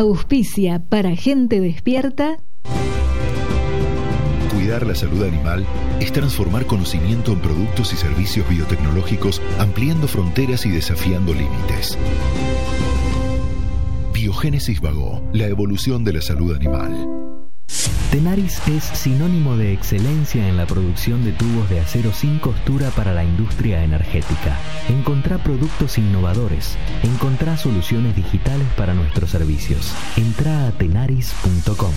Auspicia para gente despierta. Cuidar la salud animal es transformar conocimiento en productos y servicios biotecnológicos, ampliando fronteras y desafiando límites. Biogénesis Vago, la evolución de la salud animal. Tenaris es sinónimo de excelencia en la producción de tubos de acero sin costura para la industria energética. Encontrá productos innovadores. Encontrá soluciones digitales para nuestros servicios. Entrá a tenaris.com.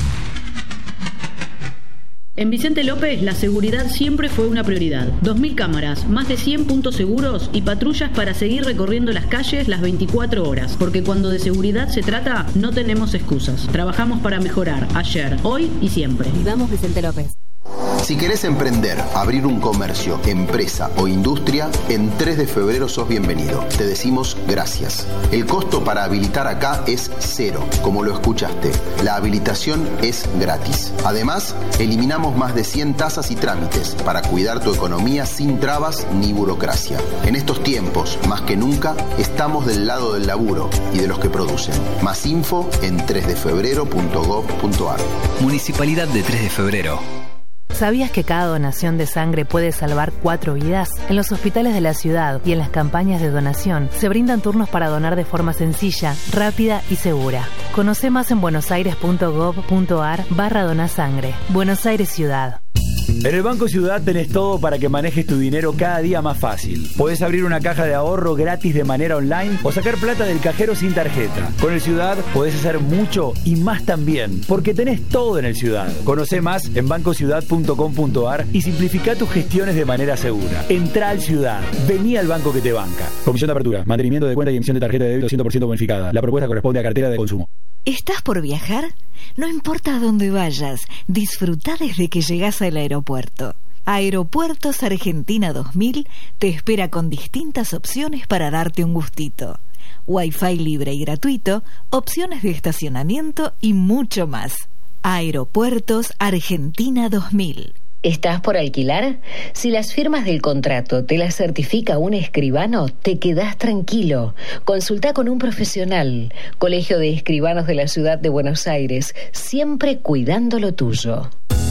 En Vicente López, la seguridad siempre fue una prioridad. 2.000 cámaras, más de 100 puntos seguros y patrullas para seguir recorriendo las calles las 24 horas. Porque cuando de seguridad se trata, no tenemos excusas. Trabajamos para mejorar, ayer, hoy y siempre. Vivamos Vicente López. Si querés emprender, abrir un comercio, empresa o industria, en 3 de febrero sos bienvenido. Te decimos gracias. El costo para habilitar acá es 0, como lo escuchaste. La habilitación es gratis. Además, eliminamos más de 100 tasas y trámites para cuidar tu economía sin trabas ni burocracia. En estos tiempos, más que nunca, estamos del lado del laburo y de los que producen. Más info en 3defebrero.gov.ar. Municipalidad de 3 de Febrero. ¿Sabías que cada donación de sangre puede salvar 4 vidas? En los hospitales de la ciudad y en las campañas de donación se brindan turnos para donar de forma sencilla, rápida y segura. Conoce más en buenosaires.gov.ar/donasangre. Buenos Aires Ciudad. En el Banco Ciudad tenés todo para que manejes tu dinero cada día más fácil. Podés abrir una caja de ahorro gratis de manera online o sacar plata del cajero sin tarjeta. Con el Ciudad podés hacer mucho y más también, porque tenés todo en el Ciudad. Conocé más en bancociudad.com.ar y simplifica tus gestiones de manera segura. Entrá al Ciudad. Vení al banco que te banca. Comisión de apertura, mantenimiento de cuenta y emisión de tarjeta de débito 100% bonificada. La propuesta corresponde a cartera de consumo. ¿Estás por viajar? No importa a dónde vayas, disfruta desde que llegás al aeropuerto. Aeropuertos Argentina 2000 te espera con distintas opciones para darte un gustito. Wi-Fi libre y gratuito, opciones de estacionamiento y mucho más. Aeropuertos Argentina 2000. ¿Estás por alquilar? Si las firmas del contrato te las certifica un escribano, te quedás tranquilo. Consultá con un profesional. Colegio de Escribanos de la Ciudad de Buenos Aires, siempre cuidando lo tuyo.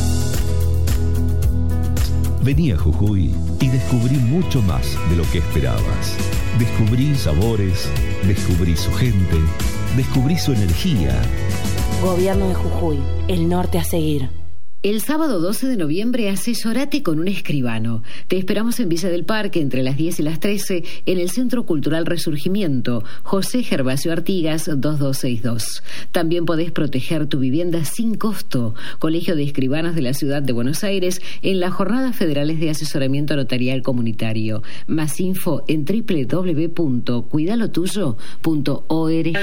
Vení a Jujuy y descubrí mucho más de lo que esperabas. Descubrí sabores, descubrí su gente, descubrí su energía. Gobierno de Jujuy, el norte a seguir. El sábado 12 de noviembre asesorate con un escribano. Te esperamos en Villa del Parque entre las 10 y las 13 en el Centro Cultural Resurgimiento, José Gervasio Artigas 2262. También podés proteger tu vivienda sin costo. Colegio de Escribanos de la Ciudad de Buenos Aires en las Jornadas Federales de Asesoramiento Notarial Comunitario. Más info en www.cuidalotuyo.org.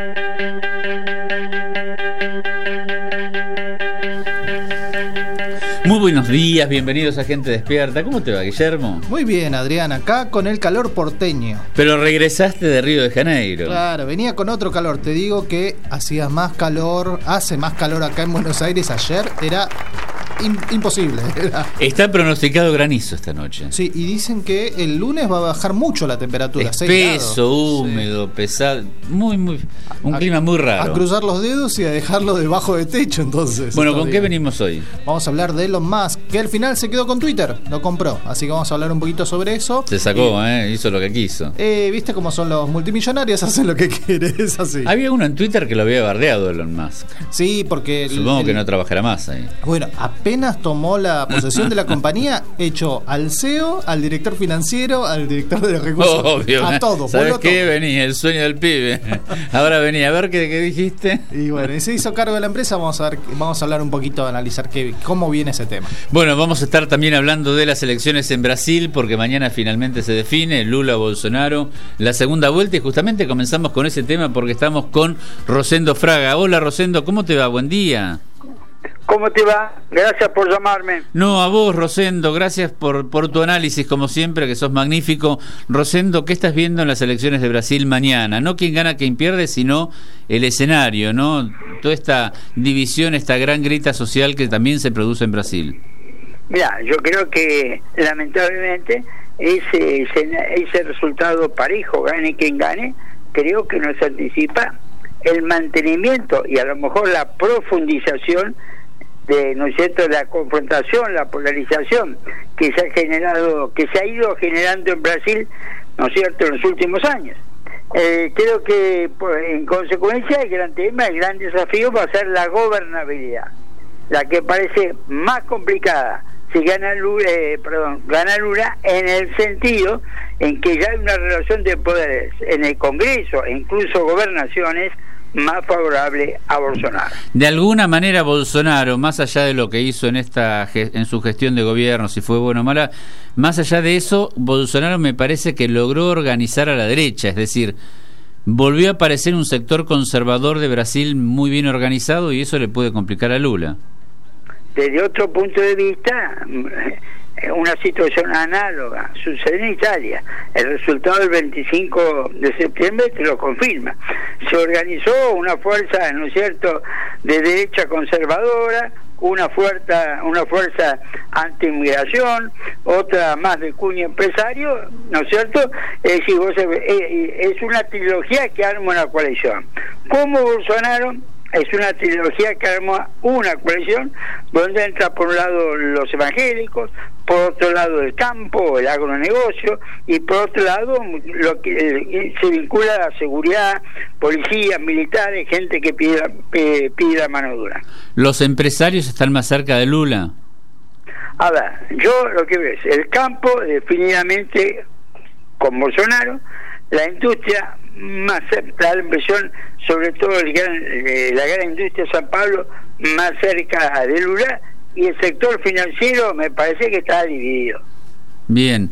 Muy buenos días, bienvenidos a Gente Despierta. ¿Cómo te va, Guillermo? Muy bien, Adrián, acá con el calor porteño. Pero regresaste de Río de Janeiro. Claro, venía con otro calor. Te digo que hacía más calor, hace más calor acá en Buenos Aires. Ayer era imposible. Está pronosticado granizo esta noche. Sí, y dicen que el lunes va a bajar mucho la temperatura. Espeso, húmedo, sí, pesado, un clima muy raro. A cruzar los dedos y a dejarlo debajo de techo, entonces. Bueno, ¿con qué venimos hoy? Vamos a hablar de Elon Musk, que al final se quedó con Twitter, lo compró. Así que vamos a hablar un poquito sobre eso. Se sacó, hizo lo que quiso. ¿Viste cómo son los multimillonarios? Hacen lo que quieren, es así. Había uno en Twitter que lo había bardeado Elon Musk. Sí, porque... Supongo que no trabajará más ahí. Bueno, apenas tomó la posesión de la compañía, echó al CEO, al director financiero, al director de recursos, obvio, a todo. ¿Sabes qué? Venía, el sueño del pibe. Ahora venía, a ver qué dijiste. Y bueno, y se hizo cargo de la empresa. Vamos a hablar un poquito, a analizar cómo viene ese tema. Bueno, vamos a estar también hablando de las elecciones en Brasil, porque mañana finalmente se define Lula-Bolsonaro, la segunda vuelta, y justamente comenzamos con ese tema porque estamos con Rosendo Fraga. Hola, Rosendo, ¿cómo te va? Buen día. ¿Cómo te va? Gracias por llamarme. No, a vos, Rosendo, gracias por tu análisis, como siempre, que sos magnífico. Rosendo, ¿qué estás viendo en las elecciones de Brasil mañana? No quién gana, quién pierde, sino el escenario, ¿no? Toda esta división, esta gran grita social que también se produce en Brasil. Mira, yo creo que lamentablemente ese resultado parejo, gane quien gane, creo que nos anticipa el mantenimiento y a lo mejor la profundización de, ¿no es cierto?, la confrontación, la polarización que se ha generado, que se ha ido generando en Brasil, ¿no es cierto?, en los últimos años. Creo que en consecuencia el gran tema, el gran desafío va a ser la gobernabilidad, la que parece más complicada si gana Lula, gana Lula, en el sentido en que ya hay una relación de poderes en el Congreso e incluso gobernaciones más favorable a Bolsonaro. De alguna manera Bolsonaro, más allá de lo que hizo en su gestión de gobierno, si fue buena o mala, más allá de eso, Bolsonaro me parece que logró organizar a la derecha, es decir, volvió a aparecer un sector conservador de Brasil muy bien organizado, y eso le puede complicar a Lula. Desde otro punto de vista, una situación análoga sucede en Italia. El resultado del 25 de septiembre te lo confirma. Se organizó una fuerza, ¿no es cierto?, de derecha conservadora, una fuerza anti-inmigración, otra más de cuño empresario, ¿no es cierto? Es decir, es una trilogía que arma una coalición. Como Bolsonaro es una trilogía que arma una coalición donde entra por un lado los evangélicos, por otro lado el campo, el agronegocio, y por otro lado lo que se vincula a la seguridad, policías, militares, gente que pide la mano dura. ¿Los empresarios están más cerca de Lula? A ver, yo lo que veo es el campo definitivamente con Bolsonaro, la industria más cerca, la impresión, sobre todo la gran industria de San Pablo, más cerca de Lula, y el sector financiero me parece que está dividido. Bien.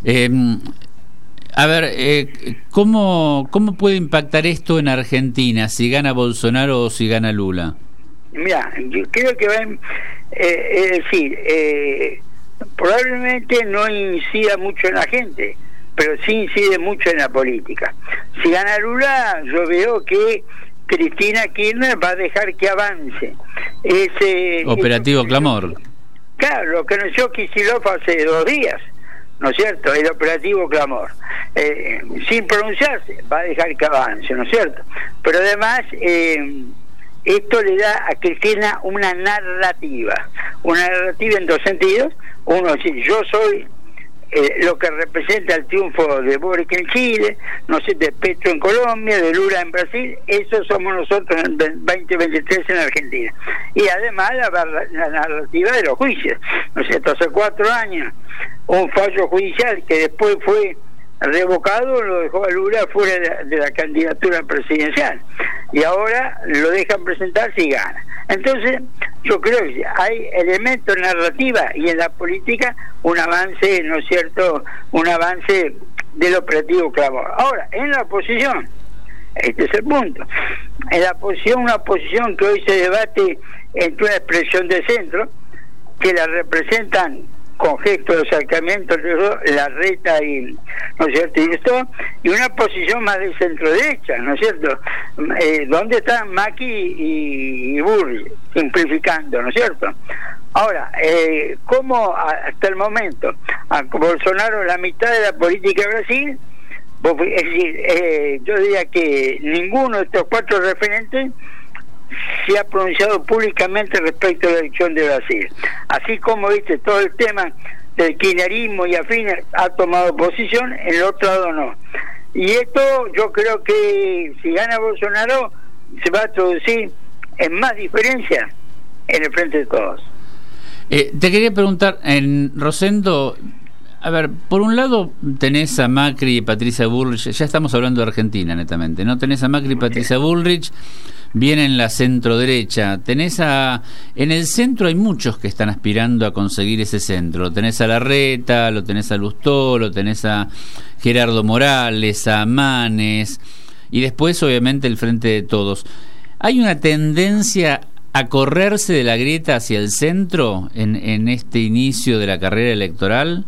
A ver, ¿cómo puede impactar esto en Argentina, si gana Bolsonaro o si gana Lula? Mira, yo creo que es decir, probablemente no incida mucho en la gente, pero sí incide mucho en la política. Si gana Lula, yo veo que Cristina Kirchner va a dejar que avance ese operativo Clamor. Claro, lo que anunció Kicillof hace 2 días, ¿no es cierto?, el operativo Clamor, sin pronunciarse, va a dejar que avance, ¿no es cierto? Pero además esto le da a Cristina una narrativa en 2 sentidos. Uno, si yo soy lo que representa el triunfo de Boric en Chile, no sé, de Petro en Colombia, de Lula en Brasil, eso somos nosotros en 2023 en Argentina. Y además la narrativa de los juicios, ¿no sé? Hace 4 años un fallo judicial que después fue revocado lo dejó a Lula fuera de la candidatura presidencial, y ahora lo dejan presentar si gana. Entonces yo creo que hay elementos en narrativa y en la política un avance, ¿no es cierto?, un avance del operativo Clamor. Ahora, en la oposición, este es el punto, en la oposición, una oposición que hoy se debate entre una expresión de centro, que la representan con gestos de acercamiento Larreta y, ¿no es cierto?, y esto, y una posición más de centro derecha, ¿no es cierto?, donde están Macri y Burri, simplificando, ¿no es cierto? Ahora, ¿cómo hasta el momento a Bolsonaro la mitad de la política de Brasil? Es decir, yo diría que ninguno de estos 4 referentes se ha pronunciado públicamente respecto a la elección de Brasil. Así como, viste, todo el tema del kirchnerismo y afines ha tomado posición, en el otro lado no. Y esto yo creo que si gana Bolsonaro se va a traducir en más diferencia en el frente de todos. Te quería preguntar, Rosendo, a ver, por un lado tenés a Macri y Patricia Bullrich, ya estamos hablando de Argentina netamente, ¿no? Tenés a Macri y Patricia Bullrich, viene en la centro derecha, en el centro hay muchos que están aspirando a conseguir ese centro, lo tenés a Larreta, lo tenés a Lustó, lo tenés a Gerardo Morales, a Manes, y después obviamente el Frente de Todos. ¿Hay una tendencia a correrse de la grieta hacia el centro en este inicio de la carrera electoral?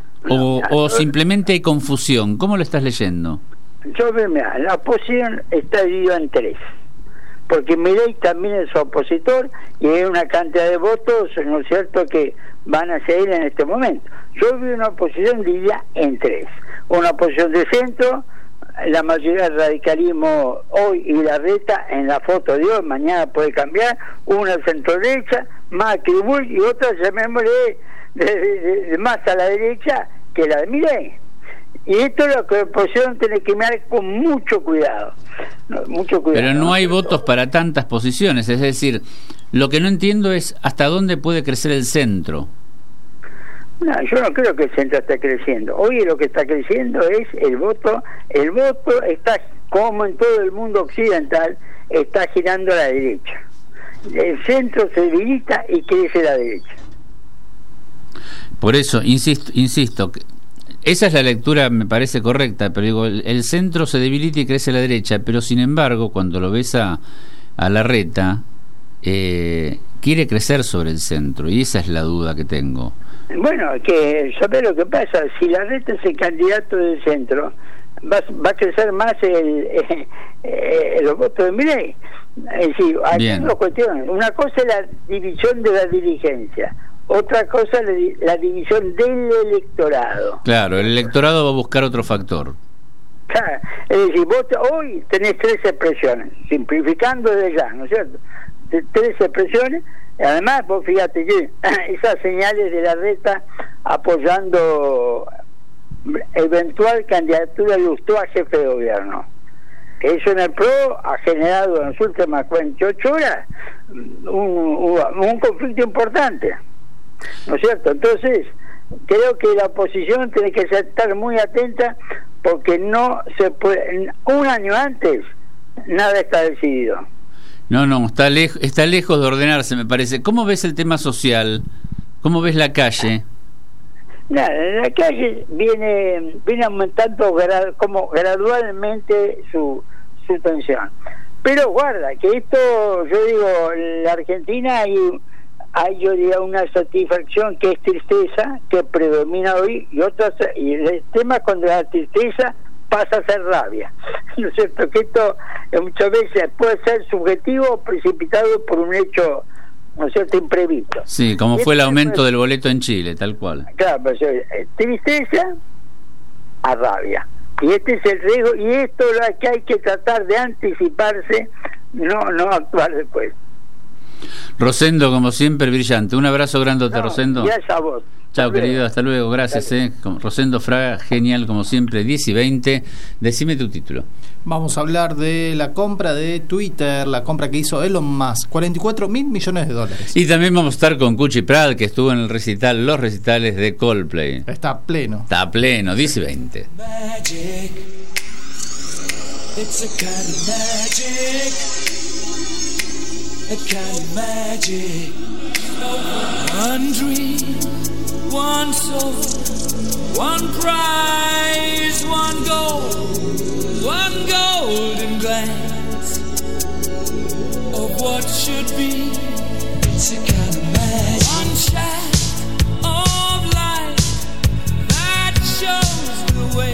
¿O simplemente hay confusión? ¿Cómo lo estás leyendo? Yo veo, la oposición está dividida en 3, porque Milei también es opositor y hay una cantidad de votos, ¿no es cierto?, que van a seguir en este momento. Yo veo una oposición dividida en 3, una oposición de centro, la mayoría del radicalismo hoy y Larreta en la foto de hoy, mañana puede cambiar, una centro derecha, Macri, Bull y otra, llamémosle de más a la derecha que la de Milei. Y esto es lo que la oposición tiene que mirar con mucho cuidado. Pero no hay votos para tantas posiciones, es decir, lo que no entiendo es hasta dónde puede crecer el centro. No, yo no creo que el centro esté creciendo. Hoy lo que está creciendo es el voto. El voto está, como en todo el mundo occidental, está girando a la derecha. El centro se debilita y crece la derecha. Por eso, insisto, esa es la lectura, me parece correcta, pero digo, el centro se debilita y crece la derecha, pero sin embargo, cuando lo ves a Larreta, quiere crecer sobre el centro, y esa es la duda que tengo. Bueno, que ¿sabés lo que pasa? Si Larreta es el candidato del centro, va a crecer más los votos de Milei. Es decir, hay dos cuestiones. Una cosa es la división de la dirigencia, otra cosa es la división del electorado. Claro, el electorado va a buscar otro factor. Claro, es decir, vos hoy tenés 3 expresiones, simplificando desde ya, ¿no es cierto? 3 expresiones. Además, vos fíjate que esas señales de Larreta apoyando eventual candidatura de Lustó a jefe de gobierno, que eso en el PRO ha generado en las últimas 48 horas un conflicto importante, ¿no es cierto? Entonces, creo que la oposición tiene que estar muy atenta, porque no se puede, un año antes nada está decidido. No, está lejos de ordenarse, me parece. ¿Cómo ves el tema social? ¿Cómo ves la calle? La calle viene aumentando como gradualmente su tensión. Pero guarda, que esto, yo digo, en la Argentina hay yo diría una satisfacción que es tristeza, que predomina hoy, y el tema es cuando la tristeza pasa a ser rabia, ¿no es cierto? Que esto muchas veces puede ser subjetivo o precipitado por un hecho, ¿no es cierto?, imprevisto. Sí, como fue el aumento del boleto en Chile, tal cual. Claro, pues, tristeza a rabia. Y este es el riesgo, y esto es lo que hay que tratar de anticiparse, no actuar después. Rosendo, como siempre, brillante. Un abrazo grandote, Rosendo. Gracias a vos. Chao, querido, hasta luego, gracias. Rosendo Fraga, genial como siempre, 10 y 20. Decime tu título. Vamos a hablar de la compra de Twitter, la compra que hizo Elon Musk, $44.000 millones. Y también vamos a estar con Cuchi Prat, que estuvo en los recitales de Coldplay. Está pleno, 10 y 20. Magic. It's a kind of magic. A kind of magic. One dream, one soul, one prize, one golden glance of what should be. It's a kind of magic. One shaft of light that shows the way.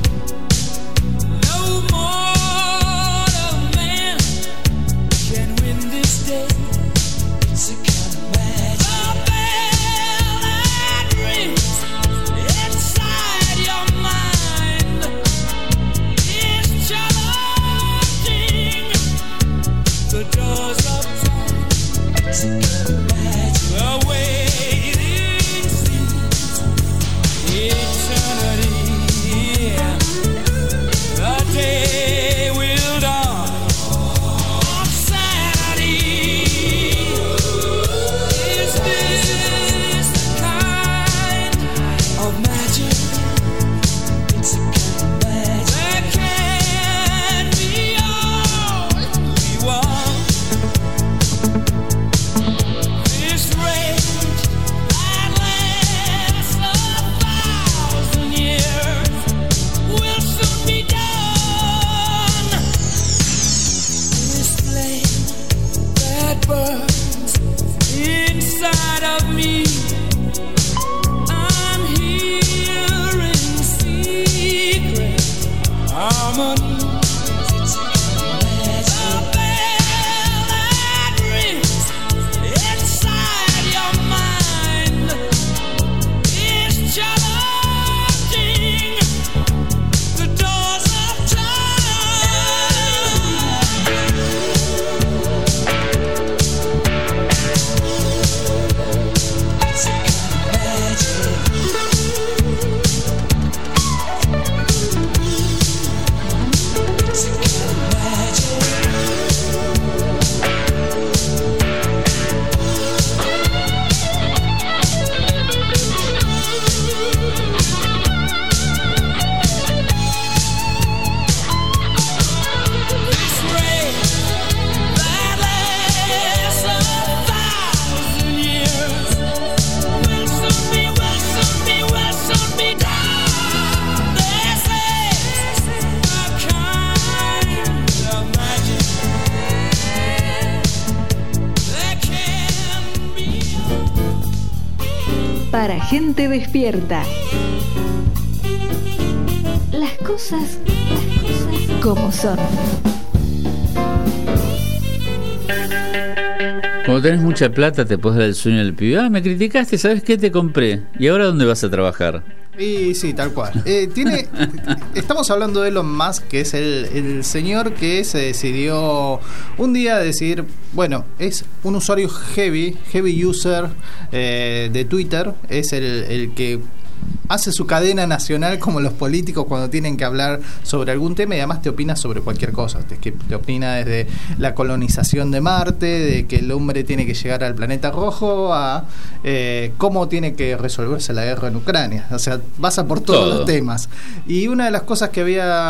No mortal man can win this day. It's a kind of magic. A bell that rings inside your mind is challenging the doors of time. It's a kind of magic. The waiting seems eternity. The day will dawn on Saturday. Is this the kind of magic? It's a kind of magic. There can be only one. This rage that lasts 1,000 years will soon be done. This flame that burns inside of me, I'm hearing secret harmonies. It's a the bell that rings inside your mind is challenging the doors of time. para gente despierta. Las cosas como son. Cuando tenés mucha plata te puedes dar el sueño del pibe. Me criticaste, ¿sabes qué? Te compré. ¿Y ahora dónde vas a trabajar? Y sí, tal cual. Estamos hablando de Elon Musk, que es el señor que se decidió un día decir, bueno, es un usuario heavy user de Twitter, es el que hace su cadena nacional como los políticos cuando tienen que hablar sobre algún tema, y además te opina sobre cualquier cosa. Te opina desde la colonización de Marte, de que el hombre tiene que llegar al planeta rojo, a cómo tiene que resolverse la guerra en Ucrania. O sea, pasa por todos los temas. Y una de las cosas que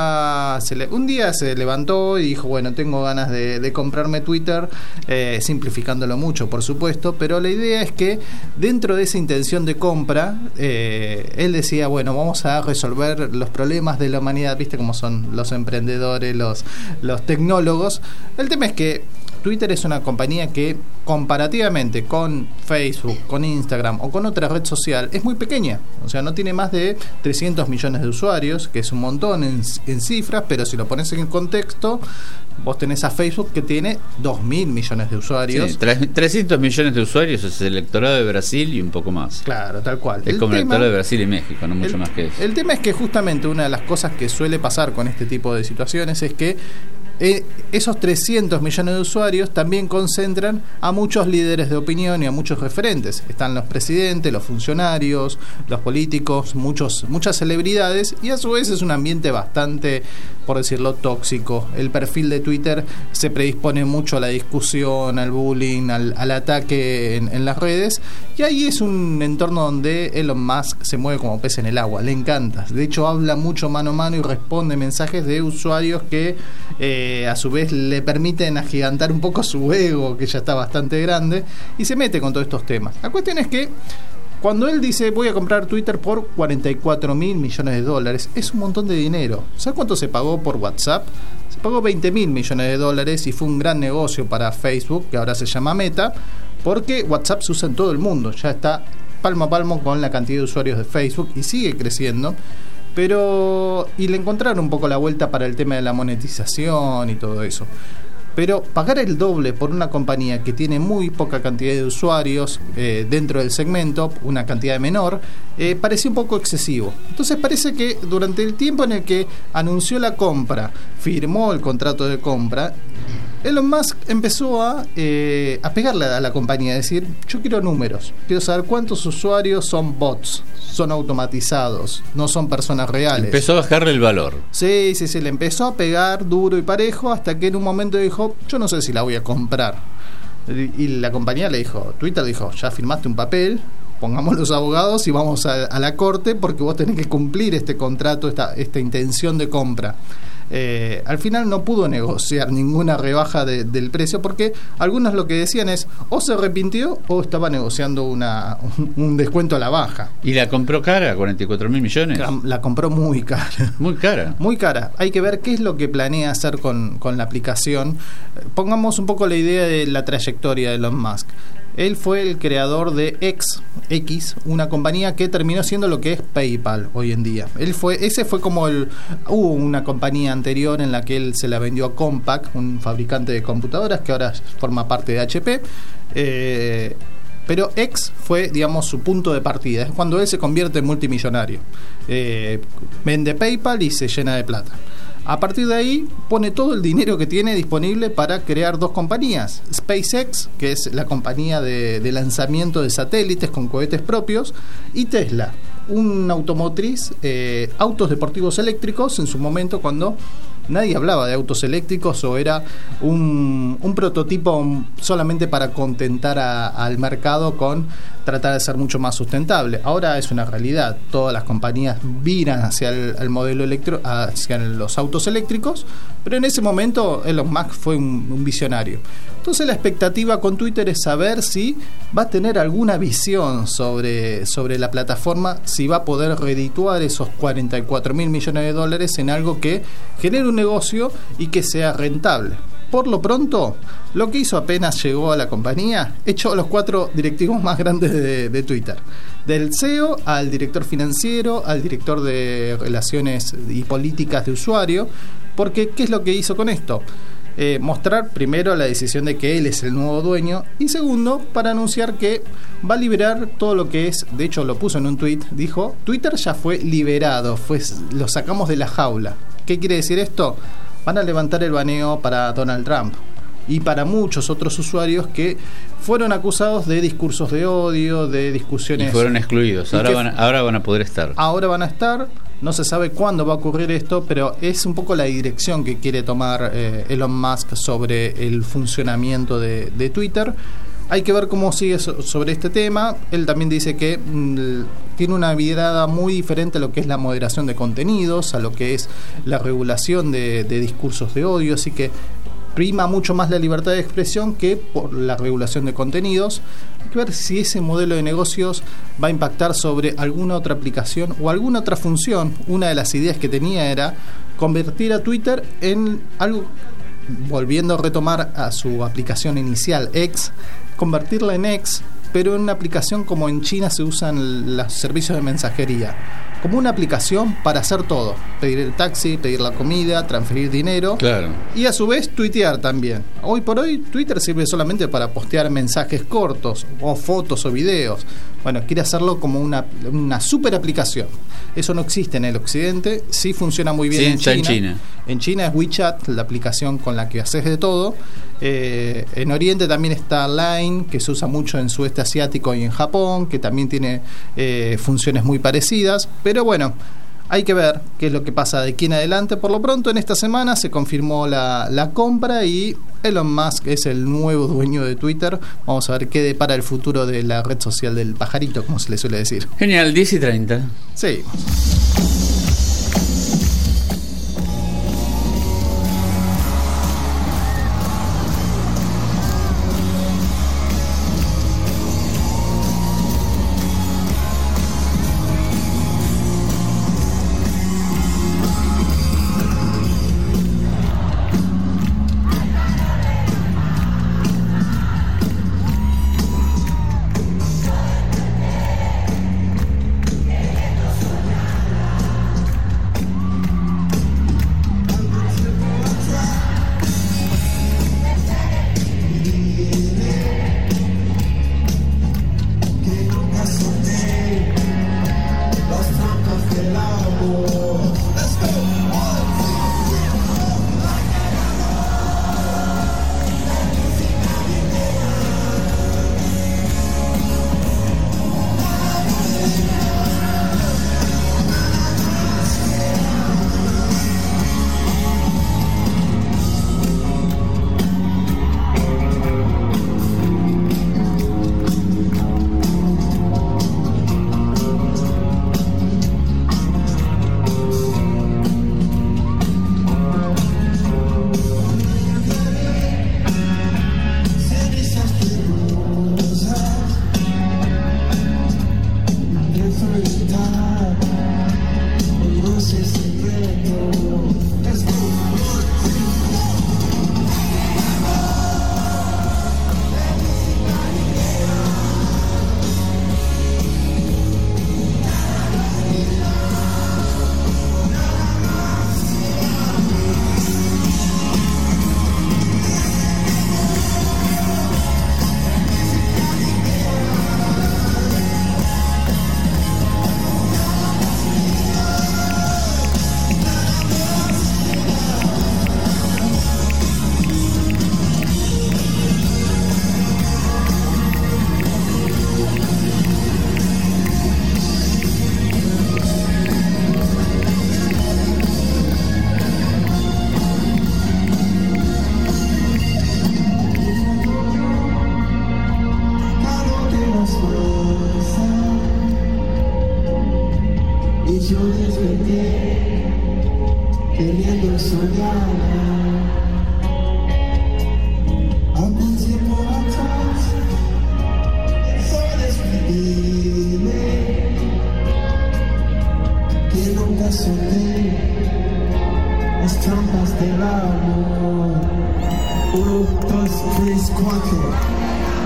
un día se levantó y dijo, bueno, tengo ganas de comprarme Twitter, simplificándolo mucho, por supuesto, pero la idea es que dentro de esa intención de compra, él decía, bueno, vamos a resolver los problemas de la humanidad, viste cómo son los emprendedores, los tecnólogos. El tema es que Twitter es una compañía que comparativamente con Facebook, con Instagram o con otra red social es muy pequeña. O sea, no tiene más de 300 millones de usuarios, que es un montón en cifras, pero si lo pones en contexto, vos tenés a Facebook que tiene 2.000 millones de usuarios. Sí, 300 millones de usuarios es el electorado de Brasil y un poco más. Claro, tal cual. Es como el electorado de Brasil y México, no mucho más que eso. El tema es que justamente una de las cosas que suele pasar con este tipo de situaciones es que esos 300 millones de usuarios también concentran a muchos líderes de opinión y a muchos referentes. Están los presidentes, los funcionarios, los políticos, muchas celebridades, y a su vez es un ambiente bastante, por decirlo, tóxico. El perfil de Twitter se predispone mucho a la discusión, al bullying, al ataque en las redes, y ahí es un entorno donde Elon Musk se mueve como pez en el agua, le encanta. De hecho, habla mucho mano a mano y responde mensajes de usuarios que a su vez le permiten agigantar un poco su ego, que ya está bastante grande, y se mete con todos estos temas. La cuestión es que cuando él dice voy a comprar Twitter por $44.000 millones, es un montón de dinero. ¿Sabes cuánto se pagó por WhatsApp? Se pagó $20.000 millones y fue un gran negocio para Facebook, que ahora se llama Meta, porque WhatsApp se usa en todo el mundo, ya está palmo a palmo con la cantidad de usuarios de Facebook y sigue creciendo. Y le encontraron un poco la vuelta para el tema de la monetización y todo eso. Pero pagar el doble por una compañía que tiene muy poca cantidad de usuarios dentro del segmento, una cantidad menor, parecía un poco excesivo. Entonces parece que durante el tiempo en el que anunció la compra, firmó el contrato de compra, Elon Musk empezó a pegarle a la compañía, a decir, yo quiero números, quiero saber cuántos usuarios son bots, son automatizados, no son personas reales. Empezó a bajarle el valor. Sí, le empezó a pegar duro y parejo hasta que en un momento dijo, yo no sé si la voy a comprar. Y la compañía le dijo, Twitter dijo, ya firmaste un papel, pongamos los abogados y vamos a la corte porque vos tenés que cumplir este contrato, esta intención de compra. Al final no pudo negociar ninguna rebaja del precio, porque algunos lo que decían es o se arrepintió o estaba negociando un descuento a la baja. ¿Y la compró cara, $44.000 millones? La compró muy cara. Muy cara. Muy cara. Hay que ver qué es lo que planea hacer con la aplicación. Pongamos un poco la idea de la trayectoria de Elon Musk. Él fue el creador de X, una compañía que terminó siendo lo que es PayPal hoy en día. Hubo una compañía anterior en la que él se la vendió a Compaq, un fabricante de computadoras que ahora forma parte de HP. Pero X fue, digamos, su punto de partida. Es cuando él se convierte en multimillonario. Vende PayPal y se llena de plata. A partir de ahí pone todo el dinero que tiene disponible para crear dos compañías: SpaceX, que es la compañía de lanzamiento de satélites con cohetes propios, y Tesla, un automotriz, autos deportivos eléctricos, en su momento cuando nadie hablaba de autos eléctricos o era un prototipo solamente para contentar al mercado con tratar de ser mucho más sustentable. Ahora es una realidad, todas las compañías viran hacia el modelo hacia los autos eléctricos, pero en ese momento Elon Musk fue un visionario. Entonces la expectativa con Twitter es saber si va a tener alguna visión sobre la plataforma, si va a poder redituar esos $44.000 millones en algo que genere un negocio y que sea rentable. por lo pronto, lo que hizo apenas llegó a la compañía, echó a los 4 directivos más grandes de Twitter. Del CEO al director financiero, al director de relaciones y políticas de usuario, porque ¿qué es lo que hizo con esto? Mostrar primero la decisión de que él es el nuevo dueño y segundo, para anunciar que va a liberar todo lo que es, de hecho lo puso en un tweet, dijo, Twitter ya fue liberado, lo sacamos de la jaula. ¿Qué quiere decir esto? Van a levantar el baneo para Donald Trump y para muchos otros usuarios que fueron acusados de discursos de odio, de discusiones... Y fueron excluidos, ahora van a poder estar. Ahora van a estar, no se sabe cuándo va a ocurrir esto, pero es un poco la dirección que quiere tomar Elon Musk sobre el funcionamiento de Twitter. Hay que ver cómo sigue sobre este tema. Él también dice que tiene una mirada muy diferente a lo que es la moderación de contenidos, a lo que es la regulación de discursos de odio, así que prima mucho más la libertad de expresión que por la regulación de contenidos. Hay que ver si ese modelo de negocios va a impactar sobre alguna otra aplicación o alguna otra función. Una de las ideas que tenía era convertir a Twitter en algo, volviendo a retomar a su aplicación inicial X, convertirla en X, pero en una aplicación como en China se usan los servicios de mensajería, como una aplicación para hacer todo: pedir el taxi, pedir la comida, transferir dinero, claro, y a su vez tuitear también. Hoy por hoy Twitter sirve solamente para postear mensajes cortos o fotos o videos. Bueno, quiere hacerlo como una super aplicación. Eso no existe en el occidente, sí funciona muy bien en China. En China es WeChat, la aplicación con la que haces de todo. En Oriente también está Line, que se usa mucho en sudeste asiático y en Japón, que también tiene funciones muy parecidas. Pero bueno, hay que ver qué es lo que pasa de aquí en adelante. Por lo pronto, en esta semana se confirmó la compra y Elon Musk es el nuevo dueño de Twitter. Vamos a ver qué depara el futuro de la red social del pajarito, como se le suele decir. Genial, 10:30. Sí. 1, 2, 3, 4.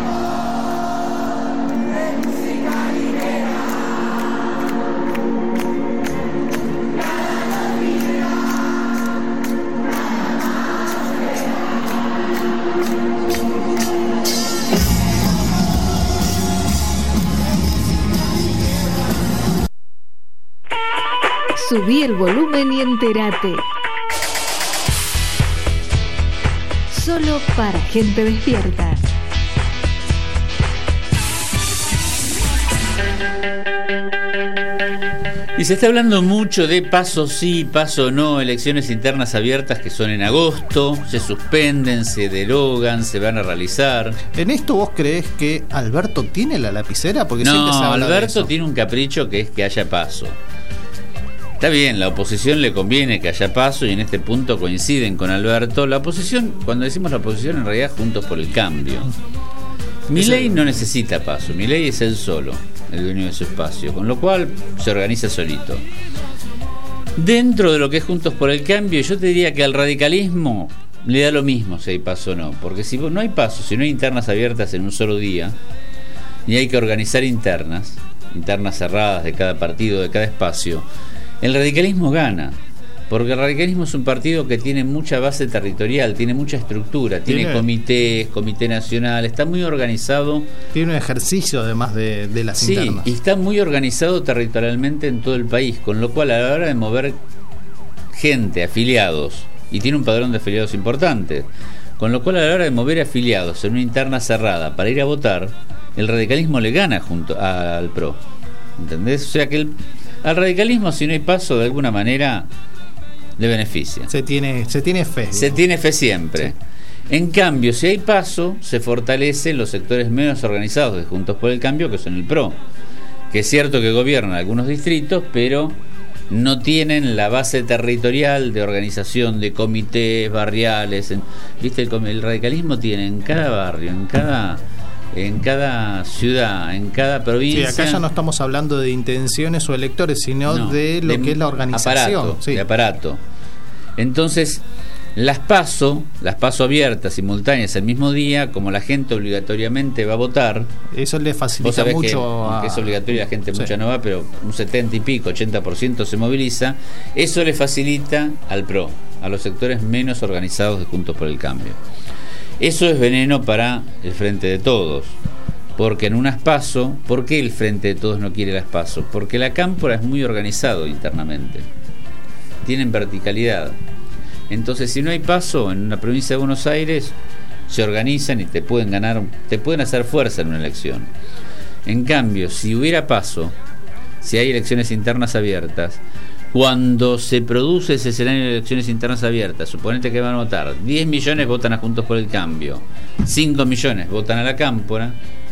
Subí el volumen y entérate. Solo para gente despierta. Y se está hablando mucho de paso sí, paso no, elecciones internas abiertas que son en agosto, se suspenden, se derogan, se van a realizar. ¿En esto vos creés que Alberto tiene la lapicera? Porque no, siempre se habla de Alberto eso. tiene un capricho que es que haya paso. Está bien, la oposición le conviene que haya paso y en este punto coinciden con Alberto. La oposición, cuando decimos la oposición, en realidad Juntos por el Cambio. Milei no necesita paso, Milei es él solo, el dueño de su espacio, con lo cual se organiza solito. Dentro de lo que es Juntos por el Cambio, yo te diría que al radicalismo le da lo mismo si hay paso o no, porque si no hay paso, si no hay internas abiertas en un solo día, y hay que organizar internas cerradas de cada partido, de cada espacio, el radicalismo gana, porque el radicalismo es un partido que tiene mucha base territorial, tiene mucha estructura, tiene comités, comité nacional, está muy organizado. Tiene un ejercicio además de las internas. Sí, y está muy organizado territorialmente en todo el país, con lo cual a la hora de mover gente, afiliados, y tiene un padrón de afiliados importante, con lo cual a la hora de mover afiliados en una interna cerrada para ir a votar, el radicalismo le gana junto al PRO. ¿Entendés? O sea que al radicalismo, si no hay paso, de alguna manera le beneficia. Se tiene fe. Se tiene fe siempre. Sí. En cambio, si hay paso, se fortalecen los sectores menos organizados de Juntos por el Cambio, que son el PRO. Que es cierto que gobiernan algunos distritos, pero no tienen la base territorial de organización de comités barriales. ¿Viste? El radicalismo tiene en cada barrio, en cada ciudad, en cada provincia. Sí, acá ya no estamos hablando de intenciones o electores, sino de lo que es la organización. De aparato. Entonces, las paso abiertas, simultáneas el mismo día, como la gente obligatoriamente va a votar. Eso le facilita mucho. Que es obligatorio, la gente mucha no va, pero un 70 y pico, 80% se moviliza. Eso le facilita al PRO, a los sectores menos organizados de Juntos por el Cambio. Eso es veneno para el Frente de Todos, porque en unas PASO, ¿por qué el Frente de Todos no quiere las PASO? Porque la cámpora es muy organizado internamente, tienen verticalidad. Entonces, si no hay PASO en una provincia de Buenos Aires, se organizan y te pueden ganar, te pueden hacer fuerza en una elección. En cambio, si hubiera PASO, si hay elecciones internas abiertas, cuando se produce ese escenario de elecciones internas abiertas, suponete que van a votar 10 millones votan a Juntos por el Cambio, 5 millones votan a la cámpora,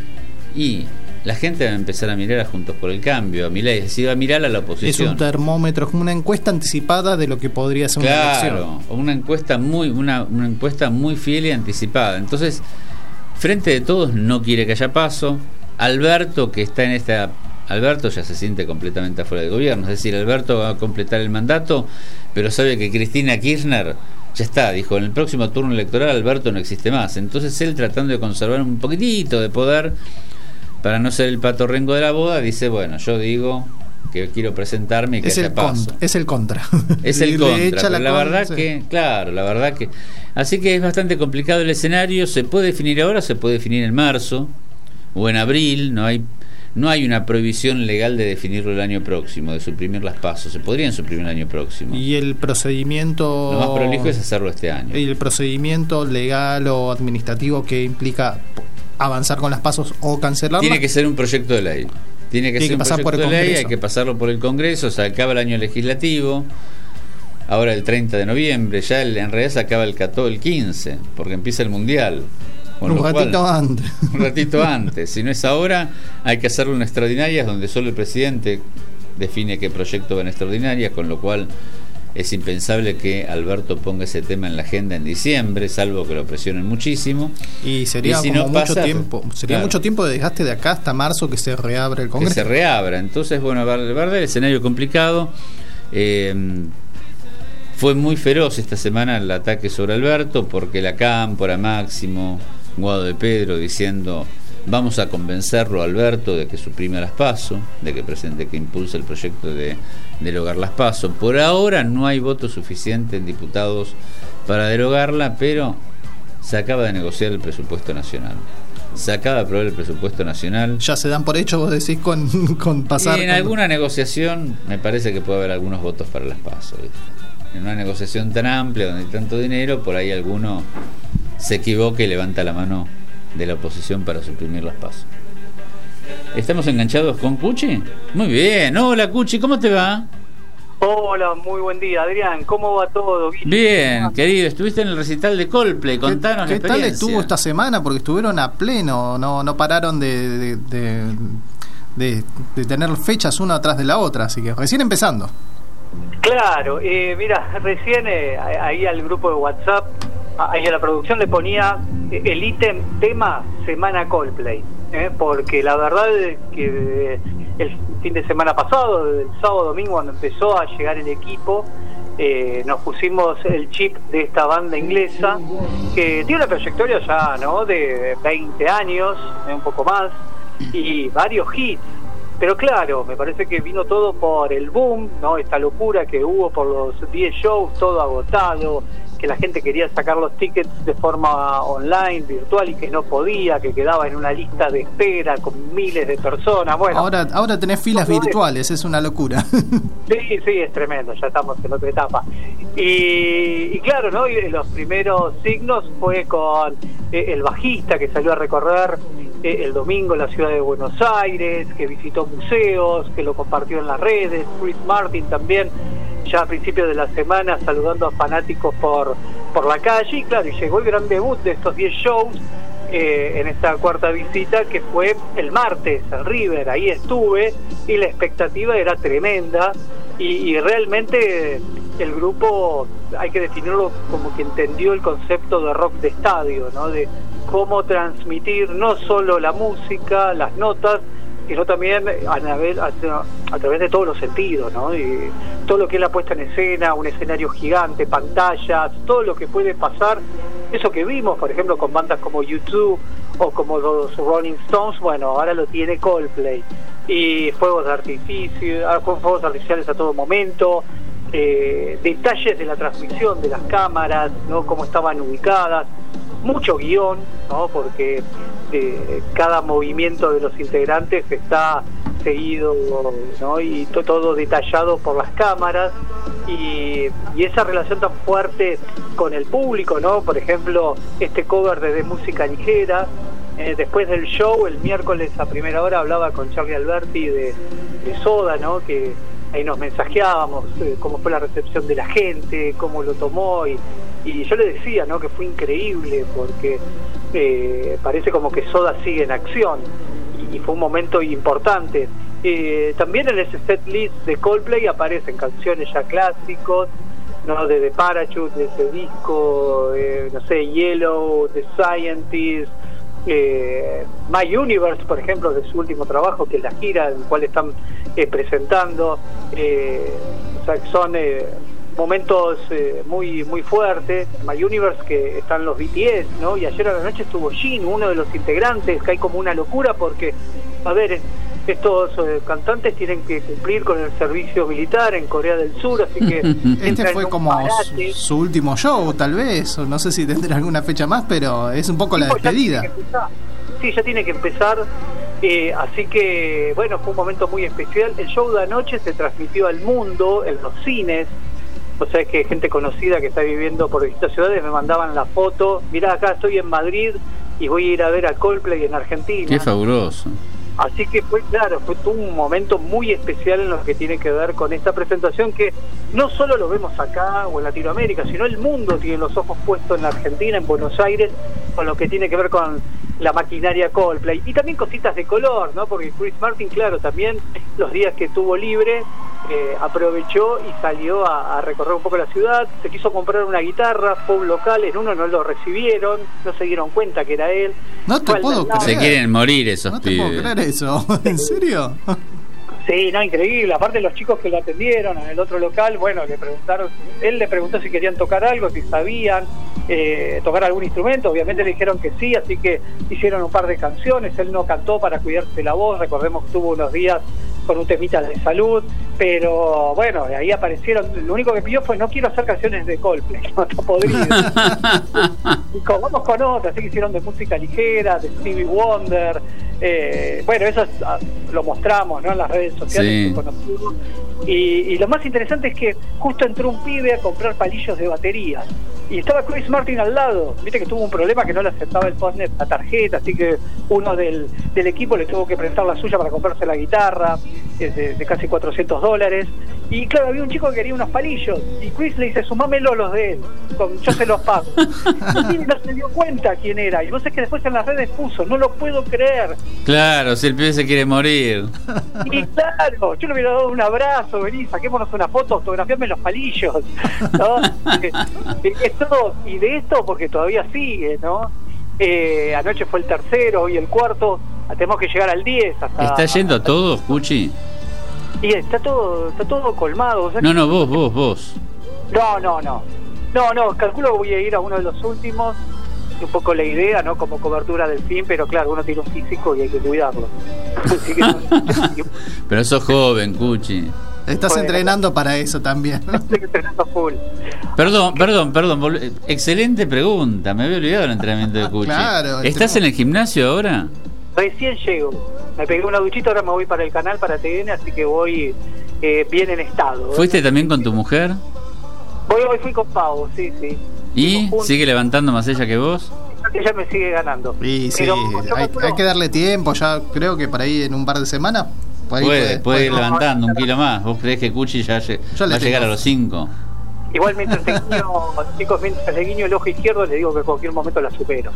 y la gente va a empezar a mirar a Juntos por el Cambio, a Milei, es decir, va a mirar a la oposición. Es un termómetro, es como una encuesta anticipada de lo que podría ser una elección. Claro, una encuesta muy fiel y anticipada. Entonces, Frente de Todos no quiere que haya paso. Alberto, que está en esta... Alberto ya se siente completamente afuera del gobierno, es decir, Alberto va a completar el mandato, pero sabe que Cristina Kirchner ya está, dijo, en el próximo turno electoral Alberto no existe más. Entonces él, tratando de conservar un poquitito de poder para no ser el pato rengo de la boda, dice, bueno, yo digo que quiero presentarme y que haya paso. Es el contra. Es el contra, pero la verdad que, claro, la verdad que... Así que es bastante complicado el escenario, se puede definir ahora, se puede definir en marzo o en abril, no hay una prohibición legal de definirlo el año próximo, de suprimir las PASO. Se podrían suprimir el año próximo. Y el procedimiento... Lo más prolijo es hacerlo este año. Y el procedimiento legal o administrativo que implica avanzar con las PASO o cancelarlas. Tiene que ser un proyecto de ley. Tiene que ser un pasar proyecto por el de ley, Congreso. hay que pasarlo por el Congreso, se acaba el año legislativo. Ahora el 30 de noviembre, ya en realidad se acaba el 15, porque empieza el Mundial. Un ratito antes. Un ratito antes. Si no es ahora, hay que hacerlo en extraordinarias, donde solo el presidente define qué proyecto va en extraordinarias, con lo cual es impensable que Alberto ponga ese tema en la agenda en diciembre, salvo que lo presionen muchísimo. Y sería si como no mucho pasa, tiempo. Sería mucho tiempo de desgaste de acá hasta marzo que se reabre el Congreso. Que se reabra. Entonces, bueno, va a haber el escenario complicado. Fue muy feroz esta semana el ataque sobre Alberto, porque la Cámpora, Máximo, Guado de Pedro diciendo: vamos a convencerlo a Alberto de que suprima las PASO, de que presente, que impulse el proyecto de derogar las PASO. Por ahora no hay voto suficiente en diputados para derogarla, pero se acaba de negociar el presupuesto nacional. Se acaba de aprobar el presupuesto nacional. ¿Ya se dan por hecho, vos decís, con pasar? Y en alguna negociación me parece que puede haber algunos votos para las PASO, ¿viste? En una negociación tan amplia, donde hay tanto dinero, por ahí alguno se equivoca y levanta la mano de la oposición para suprimir las PASO. ¿Estamos enganchados con Cuchi? Muy bien. Hola, Cuchi, ¿cómo te va? Hola, muy buen día, Adrián. ¿Cómo va todo? Bien, querido. Estuviste en el recital de Coldplay. Contanos la experiencia. ¿Qué tal estuvo esta semana? Porque estuvieron a pleno. No pararon de tener fechas una atrás de la otra. Así que recién empezando. Claro. Mira, recién ahí al grupo de WhatsApp, ahí a la producción le ponía el ítem tema Semana Coldplay. Porque la verdad es que el fin de semana pasado, el sábado domingo, cuando empezó a llegar el equipo, nos pusimos el chip de esta banda inglesa que tiene una trayectoria ya, ¿no?, de 20 años, un poco más, y varios hits. Pero claro, me parece que vino todo por el boom, ¿no?, esta locura que hubo por los 10 shows, todo agotado, que la gente quería sacar los tickets de forma online, virtual, y que no podía, que quedaba en una lista de espera con miles de personas. Bueno, ahora tenés filas virtuales, es una locura. Sí, es tremendo, ya estamos en otra etapa. Y claro, ¿no?, y los primeros signos fue con el bajista que salió a recorrer el domingo la ciudad de Buenos Aires, que visitó museos, que lo compartió en las redes. Chris Martin también, ya a principios de la semana, saludando a fanáticos por la calle. Y claro, y llegó el gran debut de estos 10 shows en esta cuarta visita, que fue el martes en River. Ahí estuve y la expectativa era tremenda, y realmente el grupo, hay que definirlo como que entendió el concepto de rock de estadio, ¿no?, de cómo transmitir no solo la música, las notas, sino también a través de todos los sentidos, ¿no? Y todo lo que es la puesta en escena, un escenario gigante, pantallas, todo lo que puede pasar, eso que vimos, por ejemplo, con bandas como U2 o como los Rolling Stones, bueno, ahora lo tiene Coldplay. Y fuegos artificiales a todo momento, detalles de la transmisión de las cámaras, ¿no?, cómo estaban ubicadas, mucho guión, ¿no?, porque cada movimiento de los integrantes está seguido, ¿no?, y todo detallado por las cámaras, y esa relación tan fuerte con el público, ¿no? Por ejemplo, este cover de música ligera. Después del show, el miércoles a primera hora, hablaba con Charlie Alberti de Soda, ¿no?, que ahí nos mensajeábamos cómo fue la recepción de la gente, cómo lo tomó, y yo le decía, ¿no?, que fue increíble, porque parece como que Soda sigue en acción, y fue un momento importante. También en ese set list de Coldplay aparecen canciones ya clásicos, ¿no?, de The Parachute, de ese disco, no sé, Yellow, The Scientist, My Universe, por ejemplo, de su último trabajo, que es la gira en la cual están presentando, o sea, que son momentos muy fuertes. My Universe, que están los BTS, ¿no? Y ayer a la noche estuvo Jin, uno de los integrantes, que hay como una locura porque, a ver, estos cantantes tienen que cumplir con el servicio militar en Corea del Sur, así que este fue como su último show, tal vez, o no sé si tendrá alguna fecha más, pero es un poco la despedida. Ya tiene que empezar, así que bueno, fue un momento muy especial. El show de anoche se transmitió al mundo en los cines. O sea, es que gente conocida que está viviendo por distintas ciudades me mandaban la foto: mirá, acá estoy en Madrid y voy a ir a ver a Coldplay en Argentina. Qué fabuloso. Así que fue un momento muy especial en lo que tiene que ver con esta presentación, que no solo lo vemos acá o en Latinoamérica, sino el mundo tiene los ojos puestos en la Argentina, en Buenos Aires, con lo que tiene que ver con la maquinaria Coldplay. Y también cositas de color, ¿no? Porque Chris Martin, claro, también los días que tuvo libre, aprovechó y salió a recorrer un poco la ciudad. Se quiso comprar una guitarra pop local, en uno no lo recibieron, no se dieron cuenta que era él. No te puedo creer. Se quieren morir esos pibes. No te puedo creer eso. ¿En serio? Sí, no, increíble. Aparte los chicos que lo atendieron en el otro local, bueno, él le preguntó si querían tocar algo, si sabían tocar algún instrumento, obviamente le dijeron que sí, así que hicieron un par de canciones. Él no cantó para cuidarse la voz, recordemos que tuvo unos días con un temita de salud, pero bueno, ahí aparecieron. Lo único que pidió fue: no quiero hacer canciones de Coldplay, no podrido. Y vamos con otras, así que hicieron de música ligera, de Stevie Wonder. Bueno, eso lo mostramos, ¿no?, en las redes sociales, sí. Que conocimos. Y lo más interesante es que justo entró un pibe a comprar palillos de batería y estaba Chris Martin al lado. Viste que tuvo un problema, que no le aceptaba el postnet la tarjeta, así que uno del equipo le tuvo que prestar la suya para comprarse la guitarra, de casi $400. Y claro, había un chico que quería unos palillos y Chris le dice: sumámelo los de él, yo se los pago. Y no se dio cuenta quién era, y vos sabés que después en las redes puso: no lo puedo creer. Claro, si el pibe se quiere morir. Y claro, yo le hubiera dado un abrazo: vení, saquémonos una foto, autografiame los palillos, ¿no? Y de esto, porque todavía sigue, ¿no? Anoche fue el tercero, hoy el cuarto, tenemos que llegar al 10 hasta... ¿Está yendo todo, Cuchi? Y está todo colmado. O sea, No, vos. No, calculo que voy a ir a uno de los últimos, un poco la idea, ¿no?, como cobertura del fin, pero claro, uno tiene un físico y hay que cuidarlo. Así que pero sos joven, Cuchi. Estás entrenando para eso también. Estoy entrenando full. Perdón. Excelente pregunta. Me había olvidado el entrenamiento de Cuchi. Claro, ¿Estás en el gimnasio ahora? Recién llego. Me pegué una duchita, ahora me voy para el canal, para TN, así que voy bien en estado. ¿Fuiste también con tu mujer? Hoy fui con Pau, sí. ¿Y sigue levantando más ella que vos? Ella me sigue ganando. Y sí, hay que darle tiempo. Ya creo que por ahí en un par de semanas puede ir levantando un kilo más. ¿Vos creés que Cuchi va a llegar a los 5? Igual mientras le guiño el ojo izquierdo, le digo que en cualquier momento la supero.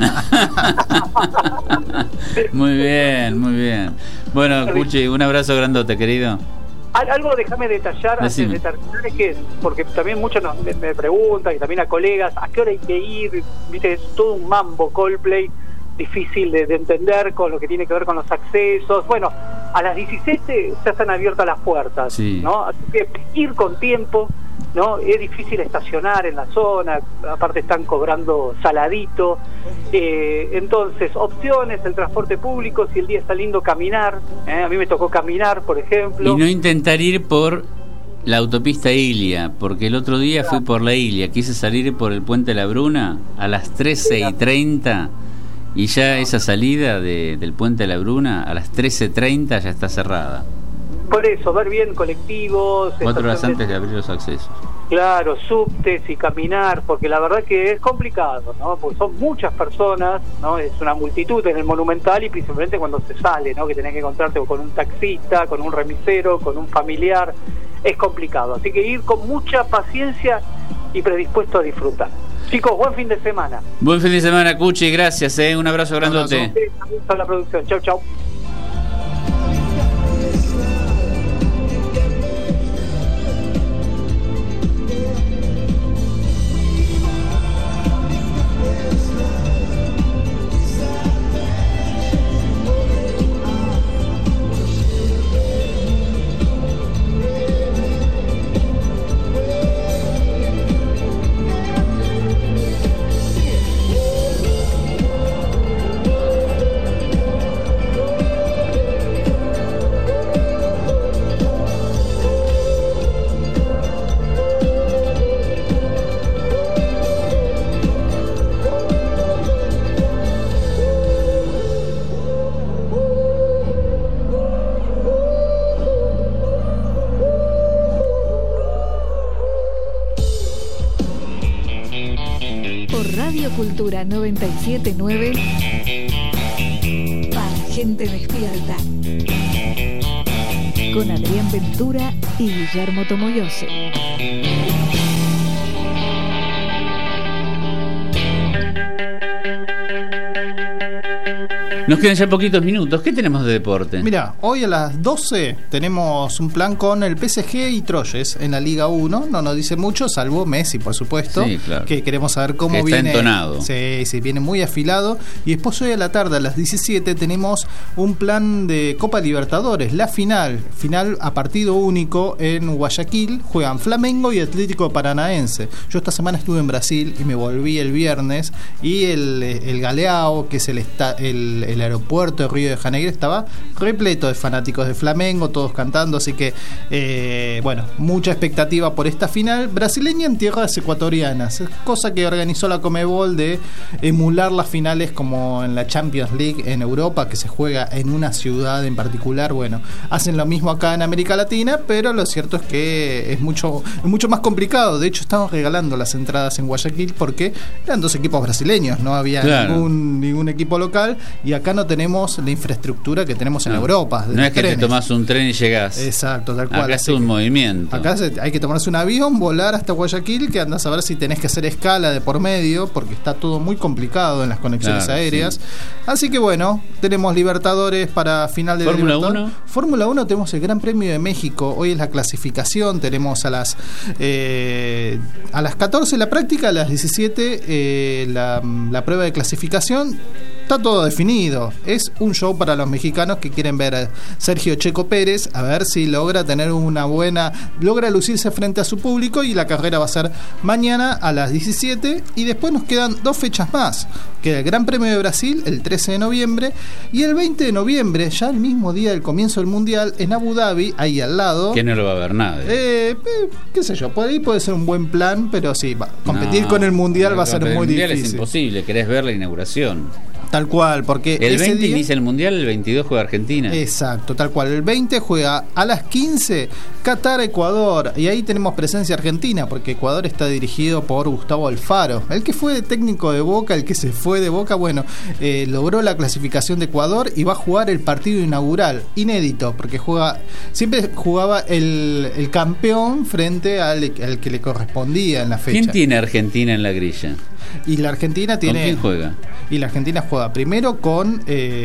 Muy bien. Bueno, Cuchi, un abrazo grandote, querido. Algo déjame detallar antes de terminar, es que, porque también muchos me preguntan, y también a colegas, ¿a qué hora hay que ir? Viste, es todo un mambo Coldplay, difícil de entender, con lo que tiene que ver con los accesos. Bueno, a las 17 ya están abiertas las puertas, sí, ¿no? Así que ir con tiempo, ¿no? Es difícil estacionar en la zona, aparte están cobrando saladito. Entonces, opciones: el transporte público, si el día está lindo, caminar. A mí me tocó caminar, por ejemplo. Y no intentar ir por la autopista Ilia, porque el otro día fui por la Ilia, quise salir por el Puente de la Bruna a las 13:30 y ya esa salida del Puente de la Bruna a las 13:30 ya está cerrada. Por eso, ver bien colectivos, 4 horas antes de abrir los accesos. Claro, subtes y caminar, porque la verdad que es complicado, ¿no? Porque son muchas personas, ¿no? Es una multitud en el Monumental, y principalmente cuando se sale, ¿no?, que tenés que encontrarte con un taxista, con un remisero, con un familiar. Es complicado, así que ir con mucha paciencia y predispuesto a disfrutar. Chicos, buen fin de semana. Buen fin de semana, Cuchi, gracias, un abrazo grandote. A la producción, chau. Cultura 97.9 para gente despierta, con Adrián Ventura y Guillermo Tomoyose. Nos quedan ya poquitos minutos. ¿Qué tenemos de deporte? Mira, hoy a las 12 tenemos un plan con el PSG y Troyes en la Liga 1. No nos dice mucho, salvo Messi, por supuesto. Sí, claro. Que queremos saber cómo que viene. Está entonado. Sí, viene muy afilado. Y después hoy a la tarde, a las 17, tenemos un plan de Copa Libertadores. La final a partido único en Guayaquil. Juegan Flamengo y Atlético Paranaense. Yo esta semana estuve en Brasil y me volví el viernes. Y el Galeao, que es el aeropuerto de Río de Janeiro, estaba repleto de fanáticos de Flamengo, todos cantando, así que mucha expectativa por esta final brasileña en tierras ecuatorianas, cosa que organizó la Conmebol de emular las finales como en la Champions League en Europa, que se juega en una ciudad en particular. Bueno, hacen lo mismo acá en América Latina, pero lo cierto es que es mucho más complicado. De hecho, estamos regalando las entradas en Guayaquil porque eran dos equipos brasileños, no había ningún equipo local, y acá no tenemos la infraestructura que tenemos en Europa. No es que te tomás un tren y llegás. Exacto, tal cual. Acá es un movimiento. Acá hay que tomarse un avión, volar hasta Guayaquil, que andás a ver si tenés que hacer escala de por medio, porque está todo muy complicado en las conexiones aéreas. Sí. Así que bueno, tenemos Libertadores para final de Fórmula 1. Fórmula 1 tenemos el Gran Premio de México. Hoy es la clasificación. Tenemos a las 14 la práctica, a las 17 la prueba de clasificación. Está todo definido. Es un show para los mexicanos que quieren ver a Sergio Checo Pérez, a ver si logra lucirse frente a su público, y la carrera va a ser mañana a las 17, y después nos quedan 2 fechas más. Queda el Gran Premio de Brasil el 13 de noviembre y el 20 de noviembre, ya el mismo día del comienzo del Mundial, en Abu Dhabi, ahí al lado. Que no lo va a ver nadie. Qué sé yo, por ahí puede ser un buen plan, pero sí, competir con el Mundial va a ser muy difícil. El Mundial es imposible, querés ver la inauguración. Tal cual, porque el 20 inicia el Mundial, el 22 juega Argentina. Exacto, tal cual. El 20 juega a las 15 Qatar-Ecuador, y ahí tenemos presencia argentina, porque Ecuador está dirigido por Gustavo Alfaro, el que fue técnico de Boca, el que se fue de Boca. Logró la clasificación de Ecuador y va a jugar el partido inaugural, inédito, porque siempre jugaba el campeón frente al que le correspondía en la fecha. ¿Quién tiene Argentina en la grilla? Y la Argentina tiene... ¿Con quién juega? Y la Argentina juega primero con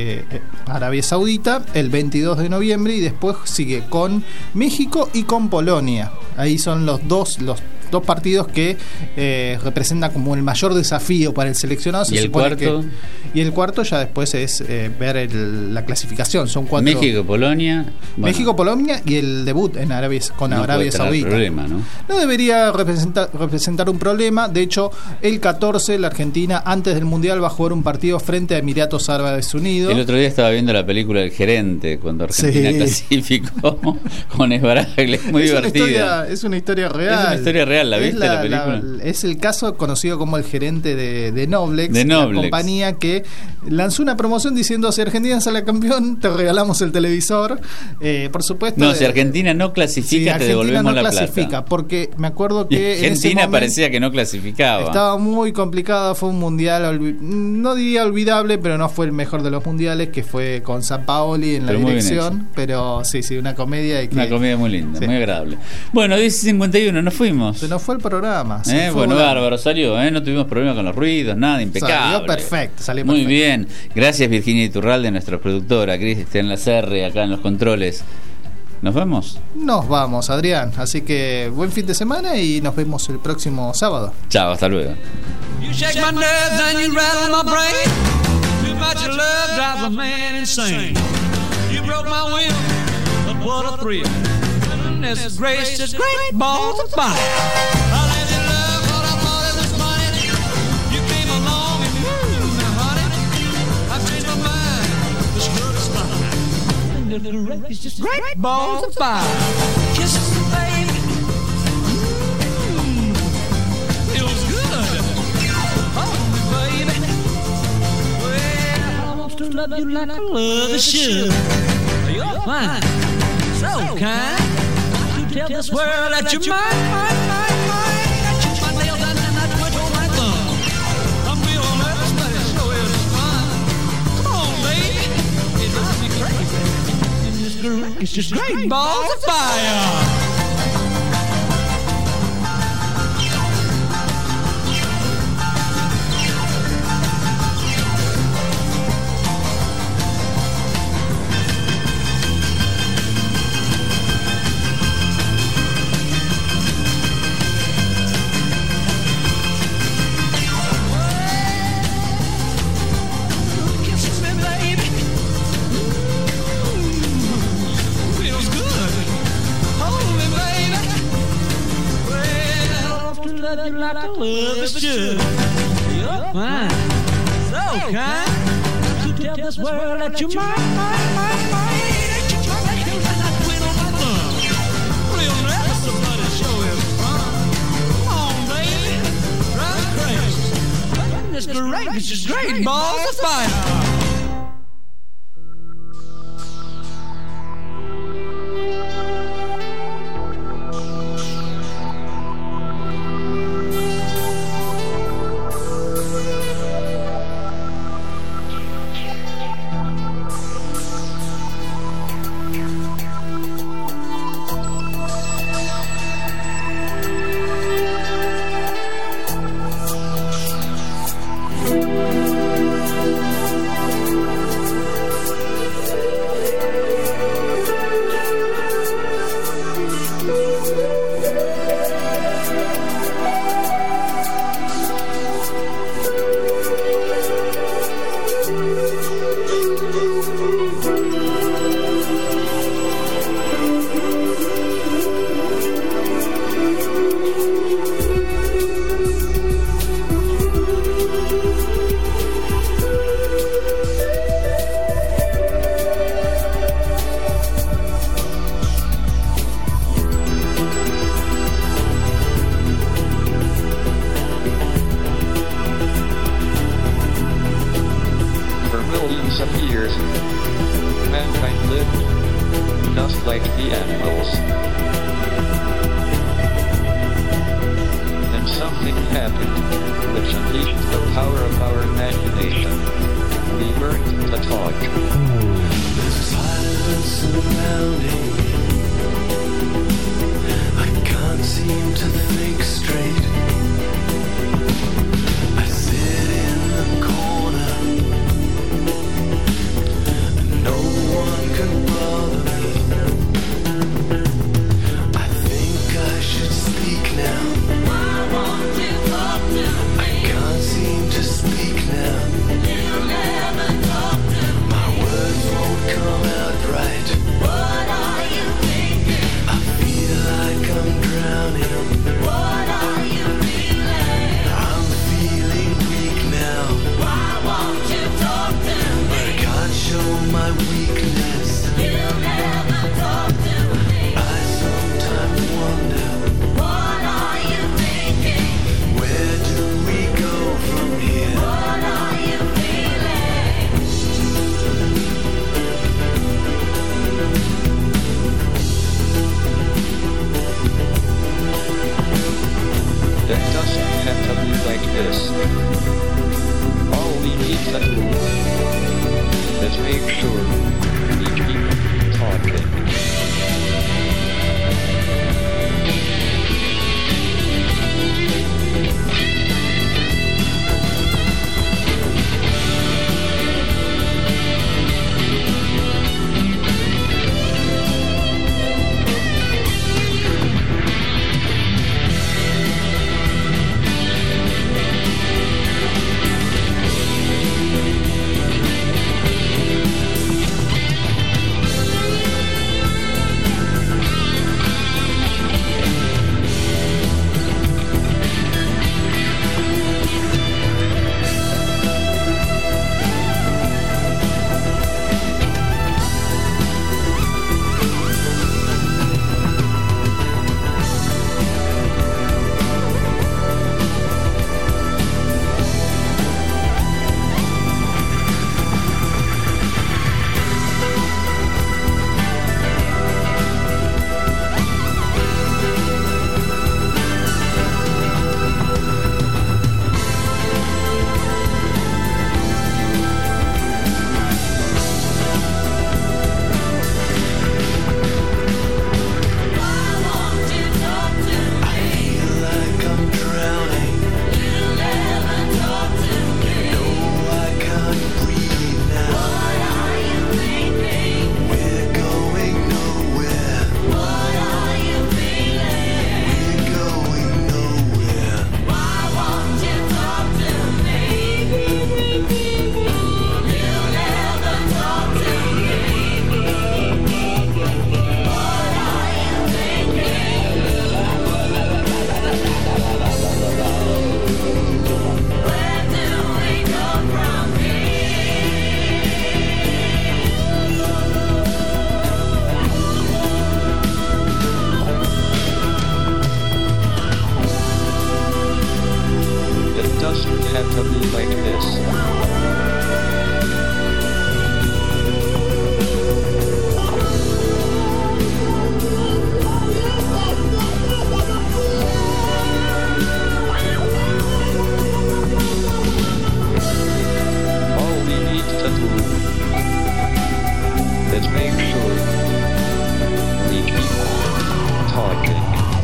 Arabia Saudita el 22 de noviembre, y después sigue con México y con Polonia. Ahí son los dos partidos que representan como el mayor desafío para el seleccionado. ¿Y el cuarto? Y el cuarto ya después es ver la clasificación. Son 4. México-Polonia. México-Polonia y el debut en Arabia Saudita. Problema, ¿no? No debería representar un problema. De hecho, el 14 la Argentina, antes del Mundial, va a jugar un partido frente a Emiratos Árabes Unidos. El otro día estaba viendo la película El Gerente, cuando Argentina clasificó con Esbaraglia. Muy divertida. Es una historia real. Es una historia real, ¿la viste la película? Es el caso conocido como El Gerente de Noblex, la compañía que lanzó una promoción diciendo: si Argentina sale campeón, te regalamos el televisor. Por supuesto. No, si Argentina no clasifica, te devolvemos la plata. Porque me acuerdo que Argentina parecía que no clasificaba. Estaba muy complicado, fue un mundial, no diría olvidable, pero no fue el mejor de los mundiales, que fue con Sampaoli en la dirección. Pero sí, una comedia. Una comedia muy linda, muy agradable. Bueno, 10:51, nos fuimos. Se nos fue el programa. Bárbaro, salió, no tuvimos problema con los ruidos, nada, impecable. Salió perfecto, Muy bien. Gracias, Virginia Iturralde, nuestra productora, Cristian Lacerre, acá en los controles. ¿Nos vemos? Nos vamos, Adrián. Así que buen fin de semana y nos vemos el próximo sábado. Chao, hasta luego. You shake my nerves and you rattle my brain. Too much love drives a man insane. You broke my will, but what a thrill. Goodness gracious, great balls of fire. I let you love what I thought it was money. You came along and moved me, honey. I changed my mind, this love is fine. It's just great balls of fire. Kisses, baby. Feels good. Oh, baby. Well, I want to love you like a lover should. You're fine, so kind. Tell this world that you're mine. I chew my nails and then I twitch on my thumb. I'm feeling nervous, but it sure is fun. Come on, baby, it drives me crazy. It's just great balls of fire. you like a lover should. You're fine, so kind. To tell this world that you're mine. That you try to kill and I quit on my thumb. Real never somebody show him fun. Come on, baby, drive crazy. This is great, balls of fire. that makes sure we keep talking.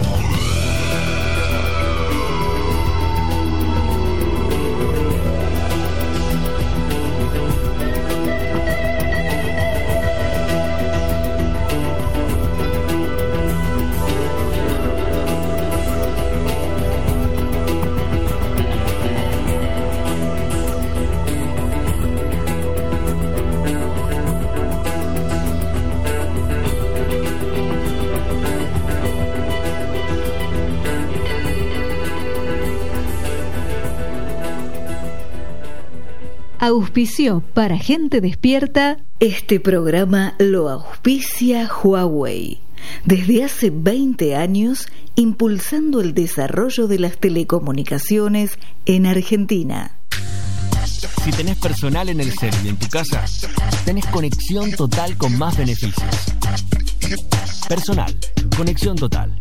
Auspició para gente despierta. Este programa lo auspicia Huawei. Desde hace 20 años, impulsando el desarrollo de las telecomunicaciones en Argentina. Si tenés personal en el celu y en tu casa, tenés conexión total con más beneficios. Personal, conexión total.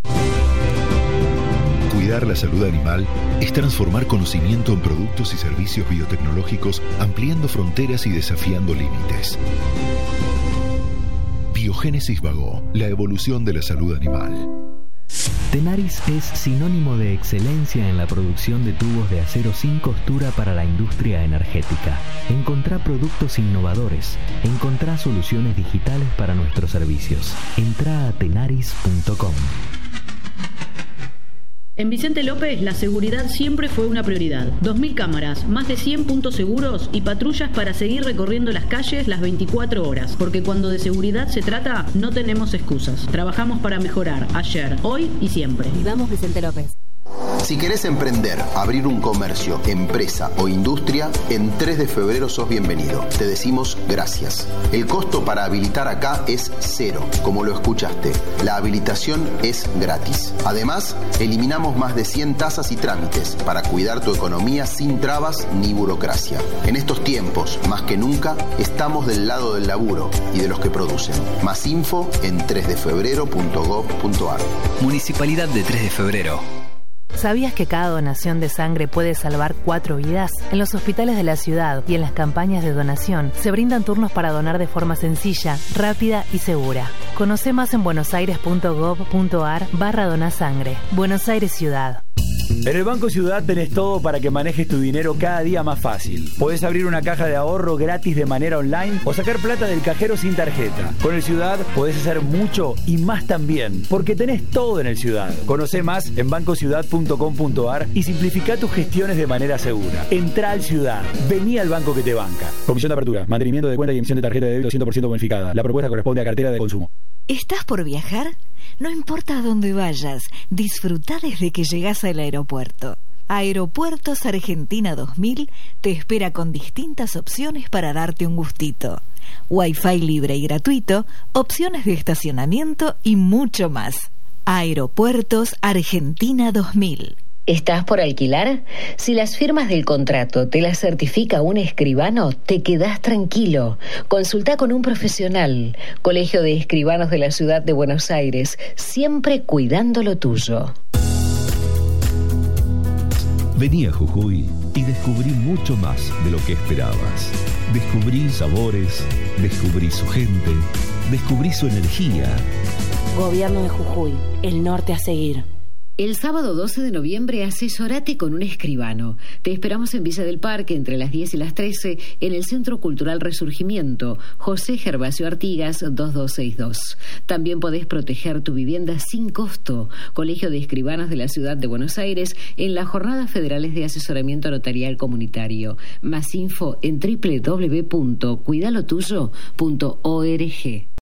Cuidar la salud animal es transformar conocimiento en productos y servicios biotecnológicos, ampliando fronteras y desafiando límites. Biogénesis Vago, la evolución de la salud animal. Tenaris es sinónimo de excelencia en la producción de tubos de acero sin costura para la industria energética. Encontrá productos innovadores, encontrá soluciones digitales para nuestros servicios. Entrá a tenaris.com. En Vicente López, la seguridad siempre fue una prioridad. 2.000 cámaras, más de 100 puntos seguros y patrullas para seguir recorriendo las calles las 24 horas. Porque cuando de seguridad se trata, no tenemos excusas. Trabajamos para mejorar ayer, hoy y siempre. Vivamos Vicente López. Si querés emprender, abrir un comercio, empresa o industria, en 3 de febrero sos bienvenido. Te decimos gracias. El costo para habilitar acá es 0, como lo escuchaste. La habilitación es gratis. Además, eliminamos más de 100 tasas y trámites para cuidar tu economía sin trabas ni burocracia. En estos tiempos, más que nunca, estamos del lado del laburo y de los que producen. Más info en 3defebrero.gov.ar. Municipalidad de 3 de Febrero. ¿Sabías que cada donación de sangre puede salvar 4 vidas? En los hospitales de la ciudad y en las campañas de donación se brindan turnos para donar de forma sencilla, rápida y segura. Conoce más en buenosaires.gov.ar/donasangre. Buenos Aires Ciudad. En el Banco Ciudad tenés todo para que manejes tu dinero cada día más fácil. Podés abrir una caja de ahorro gratis de manera online o sacar plata del cajero sin tarjeta. Con el Ciudad podés hacer mucho y más también, porque tenés todo en el Ciudad. Conocé más en bancociudad.com.ar y simplifica tus gestiones de manera segura. Entrá al Ciudad. Vení al banco que te banca. Comisión de apertura, mantenimiento de cuenta y emisión de tarjeta de débito 100% bonificada. La propuesta corresponde a cartera de consumo. ¿Estás por viajar? No importa a dónde vayas, disfrutá desde que llegás al aeropuerto. Aeropuertos Argentina 2000 te espera con distintas opciones para darte un gustito. Wi-Fi libre y gratuito, opciones de estacionamiento y mucho más. Aeropuertos Argentina 2000. ¿Estás por alquilar? Si las firmas del contrato te las certifica un escribano, te quedás tranquilo. Consultá con un profesional. Colegio de Escribanos de la Ciudad de Buenos Aires, siempre cuidando lo tuyo. Vení a Jujuy y descubrí mucho más de lo que esperabas. Descubrí sabores, descubrí su gente, descubrí su energía. Gobierno de Jujuy, el norte a seguir. El sábado 12 de noviembre asesorate con un escribano. Te esperamos en Villa del Parque entre las 10 y las 13 en el Centro Cultural Resurgimiento, José Gervasio Artigas 2262. También podés proteger tu vivienda sin costo. Colegio de Escribanos de la Ciudad de Buenos Aires en las Jornadas Federales de Asesoramiento Notarial Comunitario. Más info en www.cuidalotuyo.org.